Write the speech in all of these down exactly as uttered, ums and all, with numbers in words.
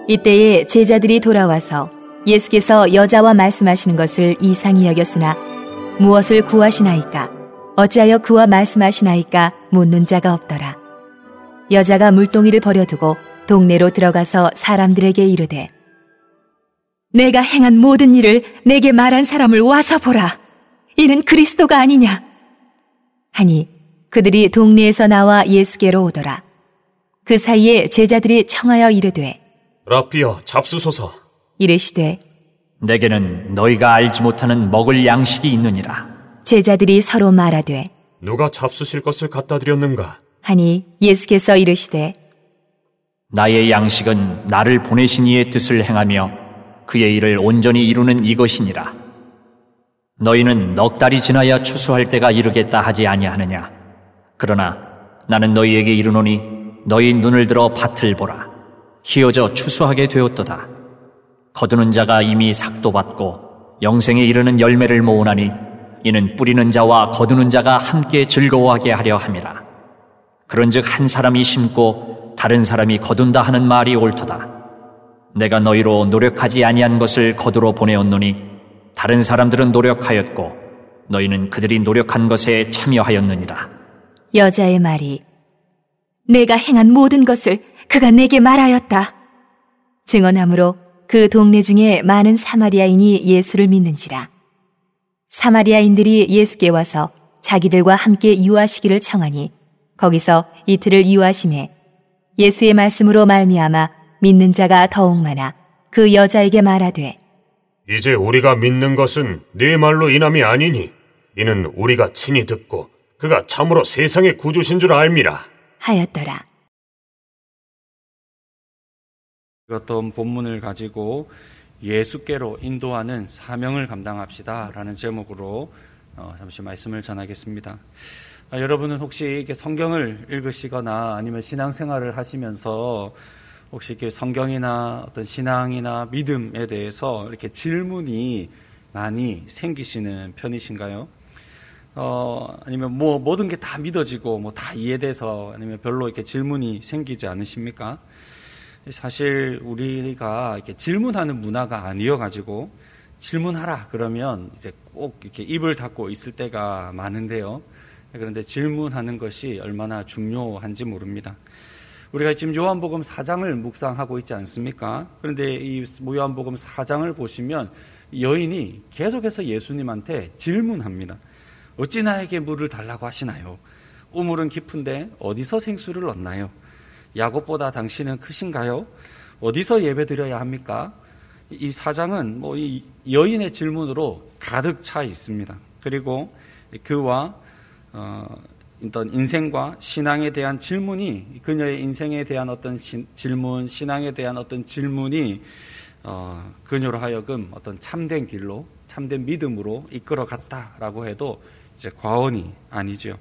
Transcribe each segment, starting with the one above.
이때에 제자들이 돌아와서 예수께서 여자와 말씀하시는 것을 이상히 여겼으나 무엇을 구하시나이까? 어찌하여 그와 말씀하시나이까? 묻는 자가 없더라. 여자가 물동이를 버려두고 동네로 들어가서 사람들에게 이르되 내가 행한 모든 일을 내게 말한 사람을 와서 보라. 이는 그리스도가 아니냐? 하니 그들이 동네에서 나와 예수께로 오더라. 그 사이에 제자들이 청하여 이르되 라삐여 잡수소서. 이르시되 내게는 너희가 알지 못하는 먹을 양식이 있느니라. 제자들이 서로 말하되 누가 잡수실 것을 갖다 드렸는가? 하니 예수께서 이르시되 나의 양식은 나를 보내신 이의 뜻을 행하며 그의 일을 온전히 이루는 이것이니라. 너희는 넉 달이 지나야 추수할 때가 이르겠다 하지 아니하느냐? 그러나 나는 너희에게 이르노니 너희 눈을 들어 밭을 보라. 희어져 추수하게 되었도다. 거두는 자가 이미 삭도 받고 영생에 이르는 열매를 모으나니 이는 뿌리는 자와 거두는 자가 함께 즐거워하게 하려 함이라. 그런즉 한 사람이 심고 다른 사람이 거둔다 하는 말이 옳도다. 내가 너희로 노력하지 아니한 것을 거두러 보내었노니 다른 사람들은 노력하였고 너희는 그들이 노력한 것에 참여하였느니라. 여자의 말이 내가 행한 모든 것을 그가 내게 말하였다. 증언함으로 그 동네 중에 많은 사마리아인이 예수를 믿는지라. 사마리아인들이 예수께 와서 자기들과 함께 유하시기를 청하니 거기서 이틀을 유하심에 예수의 말씀으로 말미암아 믿는 자가 더욱 많아 그 여자에게 말하되 이제 우리가 믿는 것은 네 말로 인함이 아니니 이는 우리가 친히 듣고 그가 참으로 세상의 구주신 줄 알미라 하였더라. 어떤 본문을 가지고 예수께로 인도하는 사명을 감당합시다 라는 제목으로 어, 잠시 말씀을 전하겠습니다. 아, 여러분은 혹시 이렇게 성경을 읽으시거나 아니면 신앙생활을 하시면서 혹시 이렇게 성경이나 어떤 신앙이나 믿음에 대해서 이렇게 질문이 많이 생기시는 편이신가요? 어, 아니면 뭐 모든 게 다 믿어지고 뭐 다 이해돼서 아니면 별로 이렇게 질문이 생기지 않으십니까? 사실 우리가 이렇게 질문하는 문화가 아니어가지고 질문하라 그러면 이제 꼭 이렇게 입을 닫고 있을 때가 많은데요. 그런데 질문하는 것이 얼마나 중요한지 모릅니다. 우리가 지금 요한복음 사 장을 묵상하고 있지 않습니까? 그런데 이 요한복음 사 장을 보시면 여인이 계속해서 예수님한테 질문합니다. 어찌 나에게 물을 달라고 하시나요? 우물은 깊은데 어디서 생수를 얻나요? 야곱보다 당신은 크신가요? 어디서 예배드려야 합니까? 이 사장은 뭐 이 여인의 질문으로 가득 차 있습니다. 그리고 그와 어, 어떤 인생과 신앙에 대한 질문이 그녀의 인생에 대한 어떤 시, 질문, 신앙에 대한 어떤 질문이 어, 그녀로 하여금 어떤 참된 길로, 참된 믿음으로 이끌어갔다라고 해도 이제 과언이 아니죠.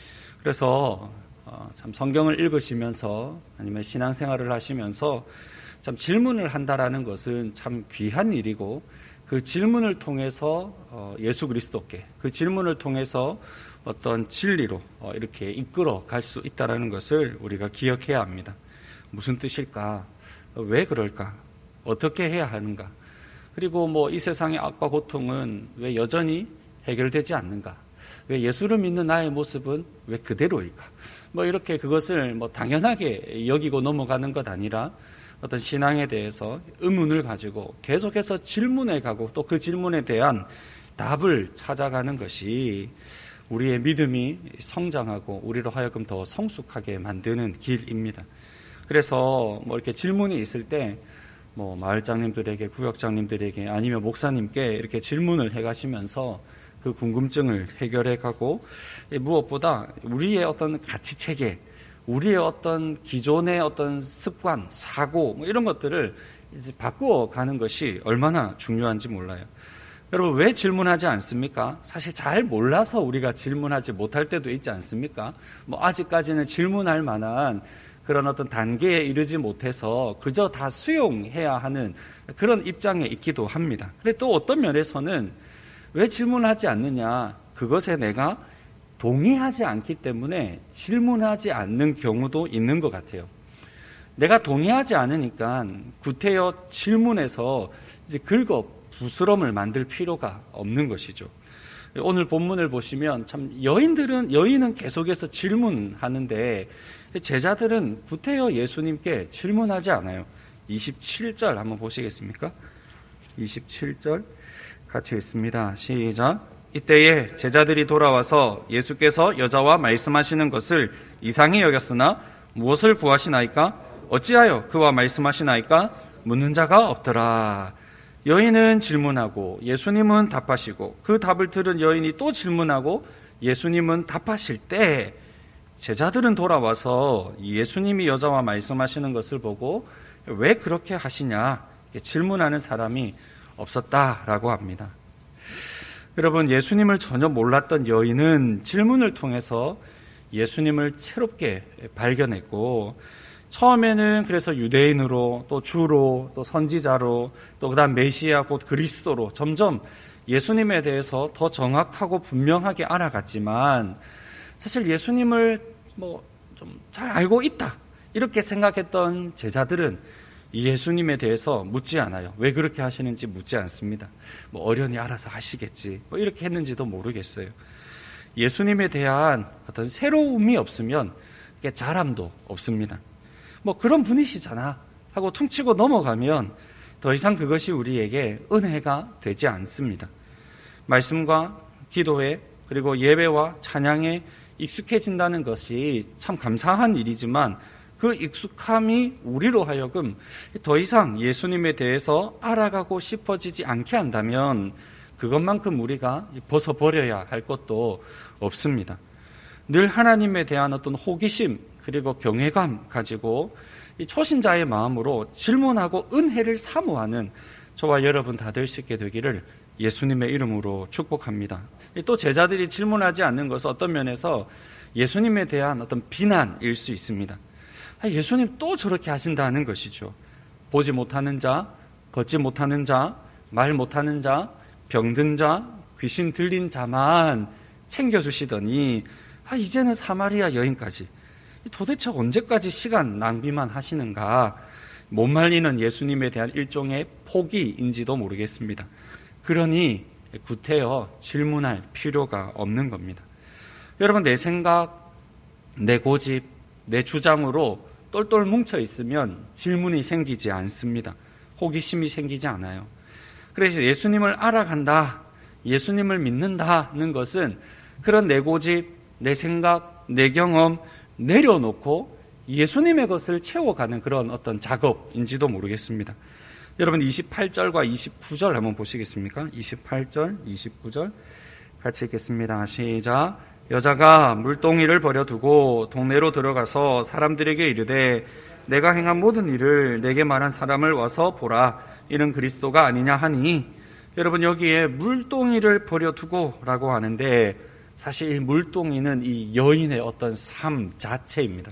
그래서 어, 참 성경을 읽으시면서 아니면 신앙생활을 하시면서 참 질문을 한다라는 것은 참 귀한 일이고 그 질문을 통해서 어, 예수 그리스도께 그 질문을 통해서 어떤 진리로 어, 이렇게 이끌어 갈 수 있다라는 것을 우리가 기억해야 합니다. 무슨 뜻일까? 왜 그럴까? 어떻게 해야 하는가? 그리고 뭐 이 세상의 악과 고통은 왜 여전히 해결되지 않는가? 왜 예수를 믿는 나의 모습은 왜 그대로일까? 뭐 이렇게 그것을 뭐 당연하게 여기고 넘어가는 것 아니라 어떤 신앙에 대해서 의문을 가지고 계속해서 질문해 가고 또 그 질문에 대한 답을 찾아가는 것이 우리의 믿음이 성장하고 우리로 하여금 더 성숙하게 만드는 길입니다. 그래서 뭐 이렇게 질문이 있을 때 뭐 마을장님들에게, 구역장님들에게 아니면 목사님께 이렇게 질문을 해가시면서 그 궁금증을 해결해 가고 무엇보다 우리의 어떤 가치체계, 우리의 어떤 기존의 어떤 습관, 사고 뭐 이런 것들을 이제 바꾸어 가는 것이 얼마나 중요한지 몰라요. 여러분 왜 질문하지 않습니까? 사실 잘 몰라서 우리가 질문하지 못할 때도 있지 않습니까? 뭐 아직까지는 질문할 만한 그런 어떤 단계에 이르지 못해서 그저 다 수용해야 하는 그런 입장에 있기도 합니다. 그런데 또 어떤 면에서는 왜 질문하지 않느냐? 그것에 내가 동의하지 않기 때문에 질문하지 않는 경우도 있는 것 같아요. 내가 동의하지 않으니까 구태여 질문해서 이제 긁어 부스럼을 만들 필요가 없는 것이죠. 오늘 본문을 보시면 참 여인들은 여인은 계속해서 질문하는데 제자들은 구태여 예수님께 질문하지 않아요. 이십칠 절 한번 보시겠습니까? 이십칠 절 같이 읽습니다. 시작. 이때에 제자들이 돌아와서 예수께서 여자와 말씀하시는 것을 이상히 여겼으나 무엇을 구하시나이까? 어찌하여 그와 말씀하시나이까? 묻는 자가 없더라. 여인은 질문하고 예수님은 답하시고 그 답을 들은 여인이 또 질문하고 예수님은 답하실 때 제자들은 돌아와서 예수님이 여자와 말씀하시는 것을 보고 왜 그렇게 하시냐 질문하는 사람이 없었다라고 합니다. 여러분, 예수님을 전혀 몰랐던 여인은 질문을 통해서 예수님을 새롭게 발견했고 처음에는 그래서 유대인으로 또 주로 또 선지자로 또 그다음 메시아 곧 그리스도로 점점 예수님에 대해서 더 정확하고 분명하게 알아갔지만 사실 예수님을 뭐 좀 잘 알고 있다 이렇게 생각했던 제자들은 예수님에 대해서 묻지 않아요. 왜 그렇게 하시는지 묻지 않습니다. 뭐 어련히 알아서 하시겠지 뭐 이렇게 했는지도 모르겠어요. 예수님에 대한 어떤 새로움이 없으면 자람도 없습니다. 뭐 그런 분이시잖아 하고 퉁치고 넘어가면 더 이상 그것이 우리에게 은혜가 되지 않습니다. 말씀과 기도에 그리고 예배와 찬양에 익숙해진다는 것이 참 감사한 일이지만 그 익숙함이 우리로 하여금 더 이상 예수님에 대해서 알아가고 싶어지지 않게 한다면 그것만큼 우리가 벗어버려야 할 것도 없습니다. 늘 하나님에 대한 어떤 호기심 그리고 경외감 가지고 이 초신자의 마음으로 질문하고 은혜를 사모하는 저와 여러분 다 될 수 있게 되기를 예수님의 이름으로 축복합니다. 또 제자들이 질문하지 않는 것은 어떤 면에서 예수님에 대한 어떤 비난일 수 있습니다. 예수님 또 저렇게 하신다는 것이죠. 보지 못하는 자, 걷지 못하는 자, 말 못하는 자, 병든 자, 귀신 들린 자만 챙겨주시더니 아, 이제는 사마리아 여인까지 도대체 언제까지 시간 낭비만 하시는가? 못 말리는 예수님에 대한 일종의 포기인지도 모르겠습니다. 그러니 구태여 질문할 필요가 없는 겁니다. 여러분, 내 생각, 내 고집, 내 주장으로 똘똘 뭉쳐 있으면 질문이 생기지 않습니다. 호기심이 생기지 않아요. 그래서 예수님을 알아간다, 예수님을 믿는다는 것은 그런 내 고집, 내 생각, 내 경험 내려놓고 예수님의 것을 채워가는 그런 어떤 작업인지도 모르겠습니다. 여러분, 이십팔 절과 이십구 절 한번 보시겠습니까? 이십팔 절, 이십구 절 같이 읽겠습니다. 시작. 여자가 물동이를 버려두고 동네로 들어가서 사람들에게 이르되 내가 행한 모든 일을 내게 말한 사람을 와서 보라. 이는 그리스도가 아니냐 하니, 여러분, 여기에 물동이를 버려두고 라고 하는데 사실 이 물동이는 이 여인의 어떤 삶 자체입니다.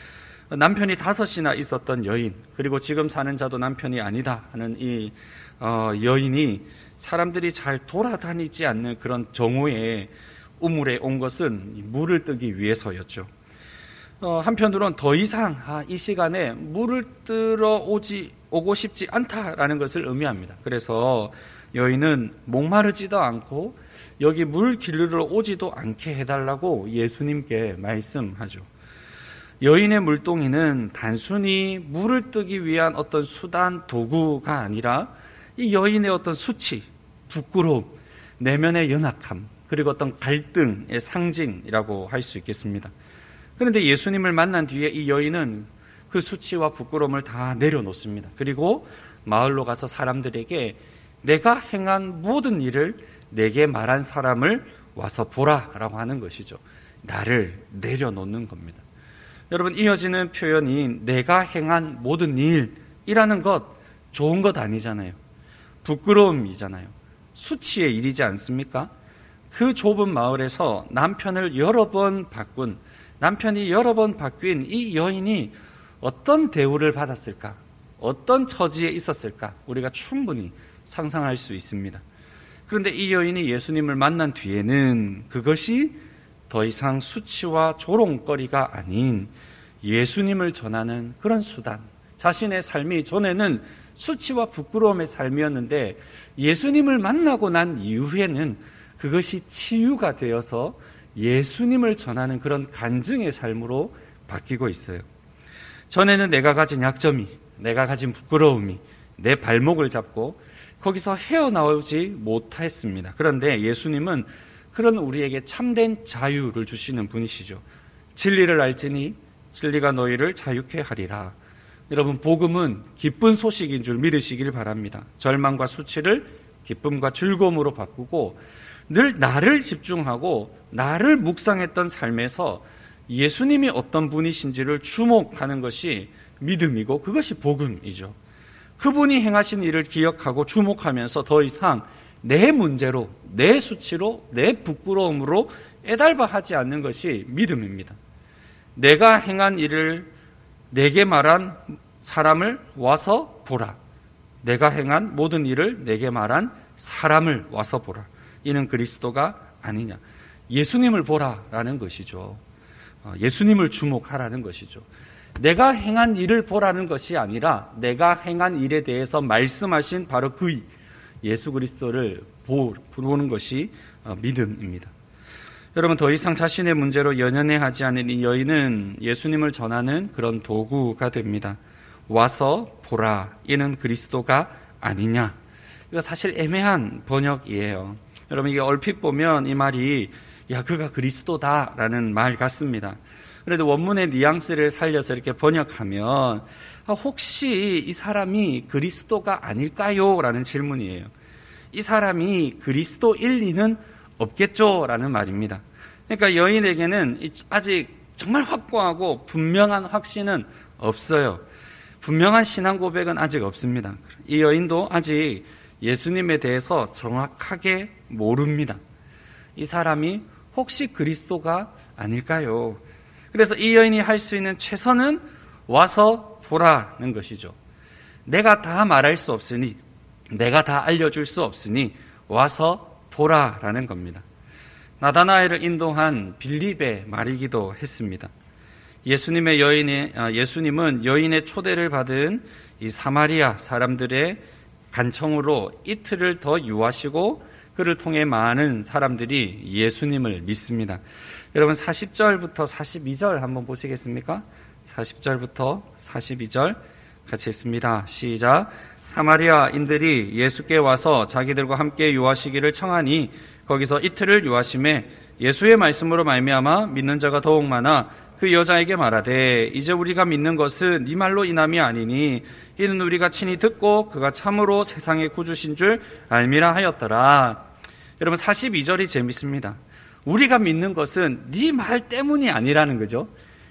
남편이 다섯이나 있었던 여인, 그리고 지금 사는 자도 남편이 아니다 하는 이 어, 여인이 사람들이 잘 돌아다니지 않는 그런 정오에 우물에 온 것은 물을 뜨기 위해서였죠. 어, 한편으로는 더 이상 아, 이 시간에 물을 뜨러 오지, 오고 싶지 않다라는 것을 의미합니다. 그래서 여인은 목마르지도 않고 여기 물 길르러 오지도 않게 해달라고 예수님께 말씀하죠. 여인의 물동이는 단순히 물을 뜨기 위한 어떤 수단, 도구가 아니라 이 여인의 어떤 수치, 부끄러움, 내면의 연약함, 그리고 어떤 갈등의 상징이라고 할 수 있겠습니다. 그런데 예수님을 만난 뒤에 이 여인은 그 수치와 부끄러움을 다 내려놓습니다. 그리고 마을로 가서 사람들에게 내가 행한 모든 일을 내게 말한 사람을 와서 보라라고 하는 것이죠. 나를 내려놓는 겁니다. 여러분, 이어지는 표현이 내가 행한 모든 일이라는 것 좋은 것 아니잖아요. 부끄러움이잖아요. 수치의 일이지 않습니까? 그 좁은 마을에서 남편을 여러 번 바꾼, 남편이 여러 번 바뀐 이 여인이 어떤 대우를 받았을까? 어떤 처지에 있었을까? 우리가 충분히 상상할 수 있습니다. 그런데 이 여인이 예수님을 만난 뒤에는 그것이 더 이상 수치와 조롱거리가 아닌 예수님을 전하는 그런 수단, 자신의 삶이 전에는 수치와 부끄러움의 삶이었는데 예수님을 만나고 난 이후에는 그것이 치유가 되어서 예수님을 전하는 그런 간증의 삶으로 바뀌고 있어요. 전에는 내가 가진 약점이, 내가 가진 부끄러움이 내 발목을 잡고 거기서 헤어나오지 못했습니다. 그런데 예수님은 그런 우리에게 참된 자유를 주시는 분이시죠. 진리를 알지니 진리가 너희를 자유케 하리라. 여러분, 복음은 기쁜 소식인 줄 믿으시길 바랍니다. 절망과 수치를 기쁨과 즐거움으로 바꾸고 늘 나를 집중하고 나를 묵상했던 삶에서 예수님이 어떤 분이신지를 주목하는 것이 믿음이고 그것이 복음이죠. 그분이 행하신 일을 기억하고 주목하면서 더 이상 내 문제로, 내 수치로, 내 부끄러움으로 애달바하지 않는 것이 믿음입니다. 내가 행한 일을 내게 말한 사람을 와서 보라. 내가 행한 모든 일을 내게 말한 사람을 와서 보라. 이는 그리스도가 아니냐. 예수님을 보라라는 것이죠. 예수님을 주목하라는 것이죠. 내가 행한 일을 보라는 것이 아니라 내가 행한 일에 대해서 말씀하신 바로 그 예수 그리스도를 보는 것이 믿음입니다. 여러분, 더 이상 자신의 문제로 연연해하지 않은 이 여인은 예수님을 전하는 그런 도구가 됩니다. 와서 보라. 이는 그리스도가 아니냐. 이거 사실 애매한 번역이에요. 여러분, 이게 얼핏 보면 이 말이 야, 그가 그리스도다라는 말 같습니다. 그래도 원문의 뉘앙스를 살려서 이렇게 번역하면 아, 혹시 이 사람이 그리스도가 아닐까요? 라는 질문이에요. 이 사람이 그리스도일 리는 없겠죠? 라는 말입니다. 그러니까 여인에게는 아직 정말 확고하고 분명한 확신은 없어요. 분명한 신앙 고백은 아직 없습니다. 이 여인도 아직 예수님에 대해서 정확하게 모릅니다. 이 사람이 혹시 그리스도가 아닐까요? 그래서 이 여인이 할 수 있는 최선은 와서 보라는 것이죠. 내가 다 말할 수 없으니, 내가 다 알려줄 수 없으니 와서 보라라는 겁니다. 나다나엘을 인도한 빌립의 말이기도 했습니다. 예수님의 여인의, 예수님은 여인의 초대를 받은 이 사마리아 사람들의 간청으로 이틀을 더 유하시고 그를 통해 많은 사람들이 예수님을 믿습니다. 여러분, 사십 절부터 사십이 절 한번 보시겠습니까? 사십 절부터 사십이 절 같이 읽습니다. 시작. 사마리아인들이 예수께 와서 자기들과 함께 유하시기를 청하니 거기서 이틀을 유하심에 예수의 말씀으로 말미암아 믿는 자가 더욱 많아 그 여자에게 말하되 이제 우리가 믿는 것은 네 말로 인함이 아니니 이는 우리가 친히 듣고 그가 참으로 세상의 구주신 줄 알미라 하였더라. 여러분, 사십이 절이 재밌습니다. 우리가 믿는 것은 네 말 때문이 아니라는 거죠.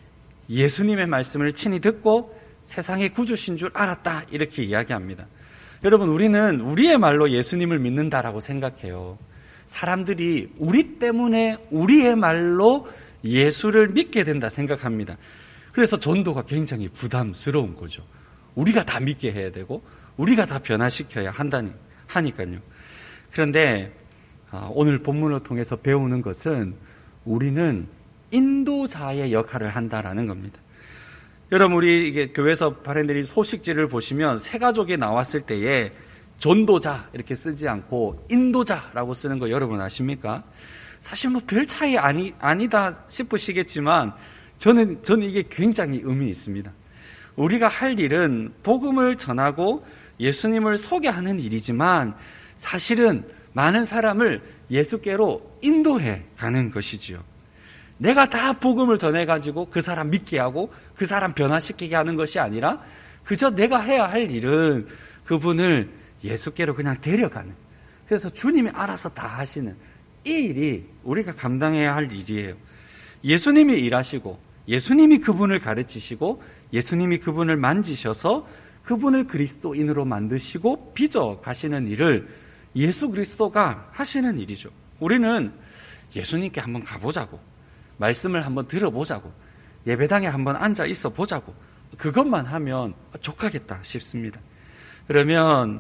예수님의 말씀을 친히 듣고 세상의 구주신 줄 알았다, 이렇게 이야기합니다. 여러분, 우리는 우리의 말로 예수님을 믿는다라고 생각해요. 사람들이 우리 때문에 우리의 말로 예수를 믿게 된다 생각합니다. 그래서 전도가 굉장히 부담스러운 거죠. 우리가 다 믿게 해야 되고 우리가 다 변화시켜야 한다니 하니까요. 그런데 오늘 본문을 통해서 배우는 것은 우리는 인도자의 역할을 한다라는 겁니다. 여러분, 우리 이게 교회에서 발행된 소식지를 보시면 새 가족이 나왔을 때에 전도자 이렇게 쓰지 않고 인도자라고 쓰는 거 여러분 아십니까? 사실 뭐 별 차이 아니, 아니다 싶으시겠지만 저는, 저는 이게 굉장히 의미 있습니다. 우리가 할 일은 복음을 전하고 예수님을 소개하는 일이지만 사실은 많은 사람을 예수께로 인도해 가는 것이지요. 내가 다 복음을 전해가지고 그 사람 믿게 하고 그 사람 변화시키게 하는 것이 아니라 그저 내가 해야 할 일은 그분을 예수께로 그냥 데려가는, 그래서 주님이 알아서 다 하시는 이 일이 우리가 감당해야 할 일이에요. 예수님이 일하시고 예수님이 그분을 가르치시고 예수님이 그분을 만지셔서 그분을 그리스도인으로 만드시고 빚어 가시는 일을 예수 그리스도가 하시는 일이죠. 우리는 예수님께 한번 가보자고, 말씀을 한번 들어보자고, 예배당에 한번 앉아 있어 보자고, 그것만 하면 족하겠다 싶습니다. 그러면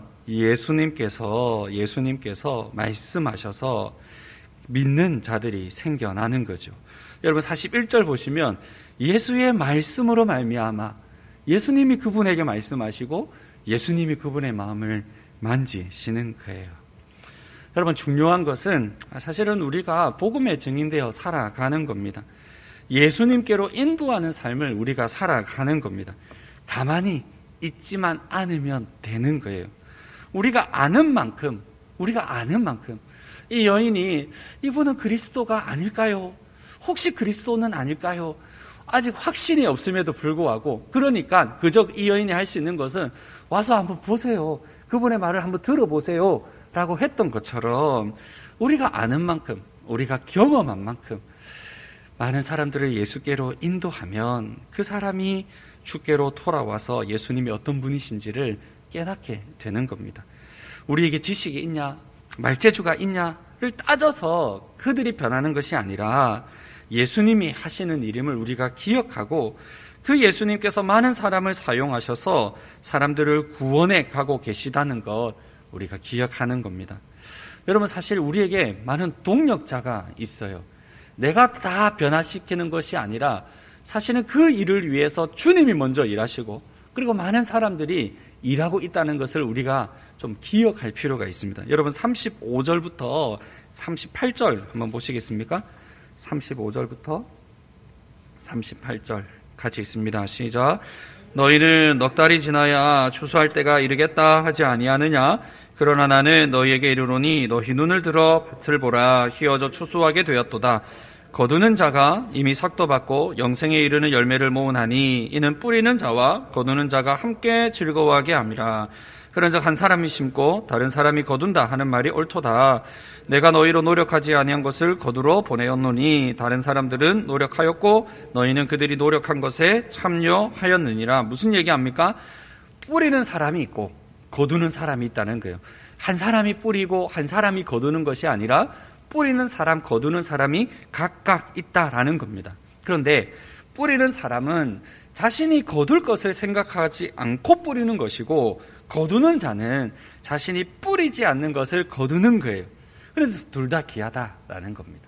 예수님께서 예수님께서 말씀하셔서 믿는 자들이 생겨나는 거죠. 여러분, 사십일 절 보시면 예수의 말씀으로 말미암아 예수님이 그분에게 말씀하시고 예수님이 그분의 마음을 만지시는 거예요. 여러분, 중요한 것은 사실은 우리가 복음의 증인되어 살아가는 겁니다. 예수님께로 인도하는 삶을 우리가 살아가는 겁니다. 가만히 있지만 않으면 되는 거예요. 우리가 아는 만큼, 우리가 아는 만큼 이 여인이 이분은 그리스도가 아닐까요? 혹시 그리스도는 아닐까요? 아직 확신이 없음에도 불구하고, 그러니까 그저 이 여인이 할 수 있는 것은 와서 한번 보세요. 그분의 말을 한번 들어보세요. 라고 했던 것처럼 우리가 아는 만큼, 우리가 경험한 만큼 많은 사람들을 예수께로 인도하면 그 사람이 주께로 돌아와서 예수님이 어떤 분이신지를 깨닫게 되는 겁니다. 우리에게 지식이 있냐, 말재주가 있냐를 따져서 그들이 변하는 것이 아니라 예수님이 하시는 일임을 우리가 기억하고 그 예수님께서 많은 사람을 사용하셔서 사람들을 구원해 가고 계시다는 것 우리가 기억하는 겁니다. 여러분, 사실 우리에게 많은 동력자가 있어요. 내가 다 변화시키는 것이 아니라 사실은 그 일을 위해서 주님이 먼저 일하시고 그리고 많은 사람들이 일하고 있다는 것을 우리가 좀 기억할 필요가 있습니다. 여러분, 삼십오 절부터 삼십팔 절 한번 보시겠습니까? 삼십오 절부터 삼십팔 절 같이 읽습니다. 시작. 너희는 넉 달이 지나야 추수할 때가 이르겠다 하지 아니하느냐? 그러나 나는 너희에게 이르노니 너희 눈을 들어 밭을 보라. 희어져 추수하게 되었도다. 거두는 자가 이미 삭도 받고 영생에 이르는 열매를 모으나니 이는 뿌리는 자와 거두는 자가 함께 즐거워하게 함이라. 그런즉 한 사람이 심고 다른 사람이 거둔다 하는 말이 옳도다. 내가 너희로 노력하지 아니한 것을 거두러 보내었노니 다른 사람들은 노력하였고 너희는 그들이 노력한 것에 참여하였느니라. 무슨 얘기합니까? 뿌리는 사람이 있고 거두는 사람이 있다는 거예요. 한 사람이 뿌리고 한 사람이 거두는 것이 아니라 뿌리는 사람, 거두는 사람이 각각 있다라는 겁니다. 그런데 뿌리는 사람은 자신이 거둘 것을 생각하지 않고 뿌리는 것이고, 거두는 자는 자신이 뿌리지 않는 것을 거두는 거예요. 그래서 둘 다 귀하다라는 겁니다.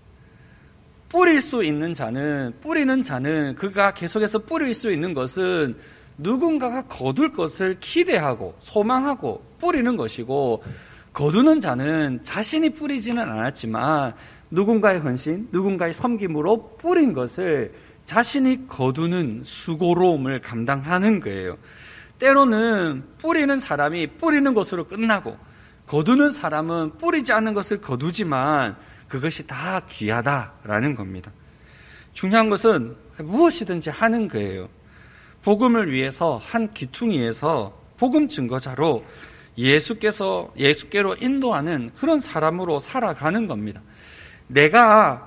뿌릴 수 있는 자는, 뿌리는 자는 그가 계속해서 뿌릴 수 있는 것은 누군가가 거둘 것을 기대하고 소망하고 뿌리는 것이고, 거두는 자는 자신이 뿌리지는 않았지만 누군가의 헌신, 누군가의 섬김으로 뿌린 것을 자신이 거두는 수고로움을 감당하는 거예요. 때로는 뿌리는 사람이 뿌리는 것으로 끝나고 거두는 사람은 뿌리지 않는 것을 거두지만 그것이 다 귀하다라는 겁니다. 중요한 것은 무엇이든지 하는 거예요. 복음을 위해서 한 기퉁이에서 복음 증거자로 예수께서 예수께로 인도하는 그런 사람으로 살아가는 겁니다. 내가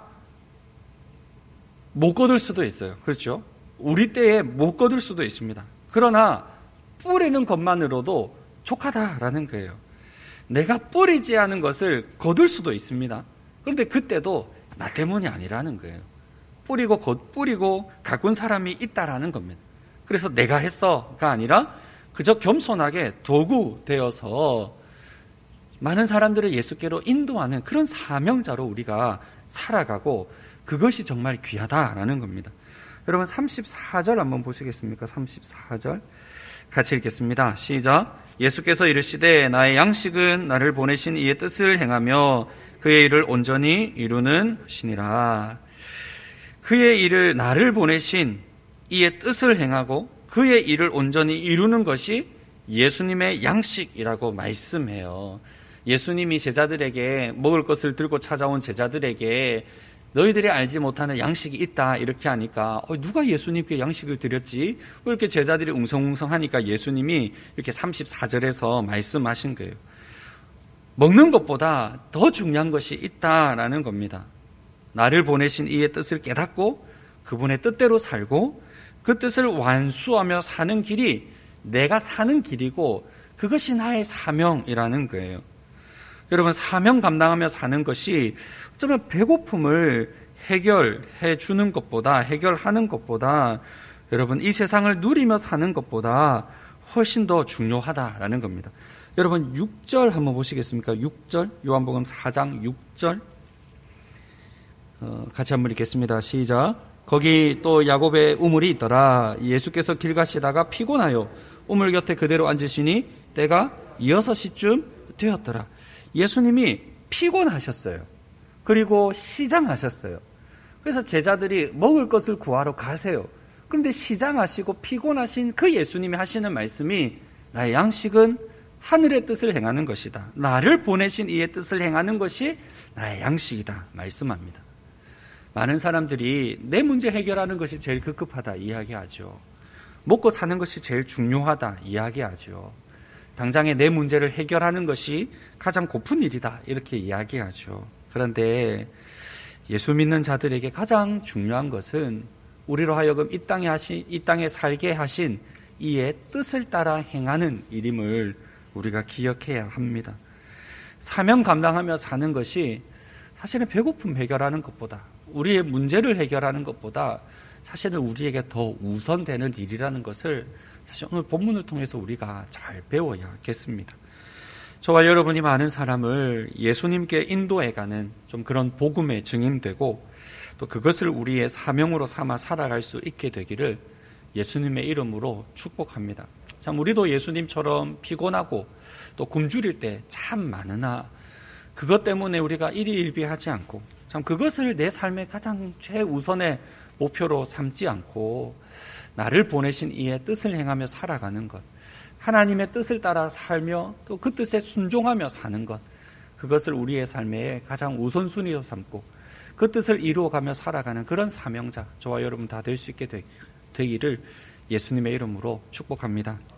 못 거둘 수도 있어요. 그렇죠? 우리 때에 못 거둘 수도 있습니다. 그러나 뿌리는 것만으로도 족하다라는 거예요. 내가 뿌리지 않은 것을 거둘 수도 있습니다. 그런데 그때도 나 때문이 아니라는 거예요. 뿌리고 곧 뿌리고 가꾼 사람이 있다라는 겁니다. 그래서 내가 했어가 아니라 그저 겸손하게 도구 되어서 많은 사람들을 예수께로 인도하는 그런 사명자로 우리가 살아가고, 그것이 정말 귀하다라는 겁니다. 여러분, 삼십사 절 한번 보시겠습니까? 삼십사 절 같이 읽겠습니다. 시작. 예수께서 이르시되 나의 양식은 나를 보내신 이의 뜻을 행하며 그의 일을 온전히 이루는 것이니라. 그의 일을, 나를 보내신 이의 뜻을 행하고 그의 일을 온전히 이루는 것이 예수님의 양식이라고 말씀해요. 예수님이 제자들에게, 먹을 것을 들고 찾아온 제자들에게 너희들이 알지 못하는 양식이 있다 이렇게 하니까 어, 누가 예수님께 양식을 드렸지? 이렇게 제자들이 웅성웅성하니까 예수님이 이렇게 삼십사 절에서 말씀하신 거예요. 먹는 것보다 더 중요한 것이 있다라는 겁니다. 나를 보내신 이의 뜻을 깨닫고 그분의 뜻대로 살고 그 뜻을 완수하며 사는 길이 내가 사는 길이고 그것이 나의 사명이라는 거예요. 여러분, 사명 감당하며 사는 것이 어쩌면 배고픔을 해결해 주는 것보다, 해결하는 것보다, 여러분, 이 세상을 누리며 사는 것보다 훨씬 더 중요하다라는 겁니다. 여러분, 육 절 한번 보시겠습니까? 육 절, 요한복음 사 장 육 절 어, 같이 한번 읽겠습니다. 시작. 거기 또 야곱의 우물이 있더라. 예수께서 길 가시다가 피곤하여 우물 곁에 그대로 앉으시니 때가 여섯 시쯤 되었더라. 예수님이 피곤하셨어요. 그리고 시장하셨어요. 그래서 제자들이 먹을 것을 구하러 가세요. 그런데 시장하시고 피곤하신 그 예수님이 하시는 말씀이 나의 양식은 하늘의 뜻을 행하는 것이다. 나를 보내신 이의 뜻을 행하는 것이 나의 양식이다 말씀합니다. 많은 사람들이 내 문제 해결하는 것이 제일 급급하다 이야기하죠. 먹고 사는 것이 제일 중요하다 이야기하죠. 당장에 내 문제를 해결하는 것이 가장 고픈 일이다 이렇게 이야기하죠. 그런데 예수 믿는 자들에게 가장 중요한 것은 우리로 하여금 이 땅에 하신, 이 땅에 살게 하신 이의 뜻을 따라 행하는 일임을 우리가 기억해야 합니다. 사명 감당하며 사는 것이 사실은 배고픔 해결하는 것보다, 우리의 문제를 해결하는 것보다 사실은 우리에게 더 우선되는 일이라는 것을 사실 오늘 본문을 통해서 우리가 잘 배워야겠습니다. 저와 여러분이 많은 사람을 예수님께 인도해가는 좀 그런 복음의 증인되고 또 그것을 우리의 사명으로 삼아 살아갈 수 있게 되기를 예수님의 이름으로 축복합니다. 참 우리도 예수님처럼 피곤하고 또 굶주릴 때 참 많으나 그것 때문에 우리가 일희일비하지 않고 참 그것을 내 삶의 가장 최우선의 목표로 삼지 않고 나를 보내신 이의 뜻을 행하며 살아가는 것, 하나님의 뜻을 따라 살며 또 그 뜻에 순종하며 사는 것, 그것을 우리의 삶의 가장 우선순위로 삼고 그 뜻을 이루어가며 살아가는 그런 사명자, 저와 여러분 다 될 수 있게 되기를 예수님의 이름으로 축복합니다.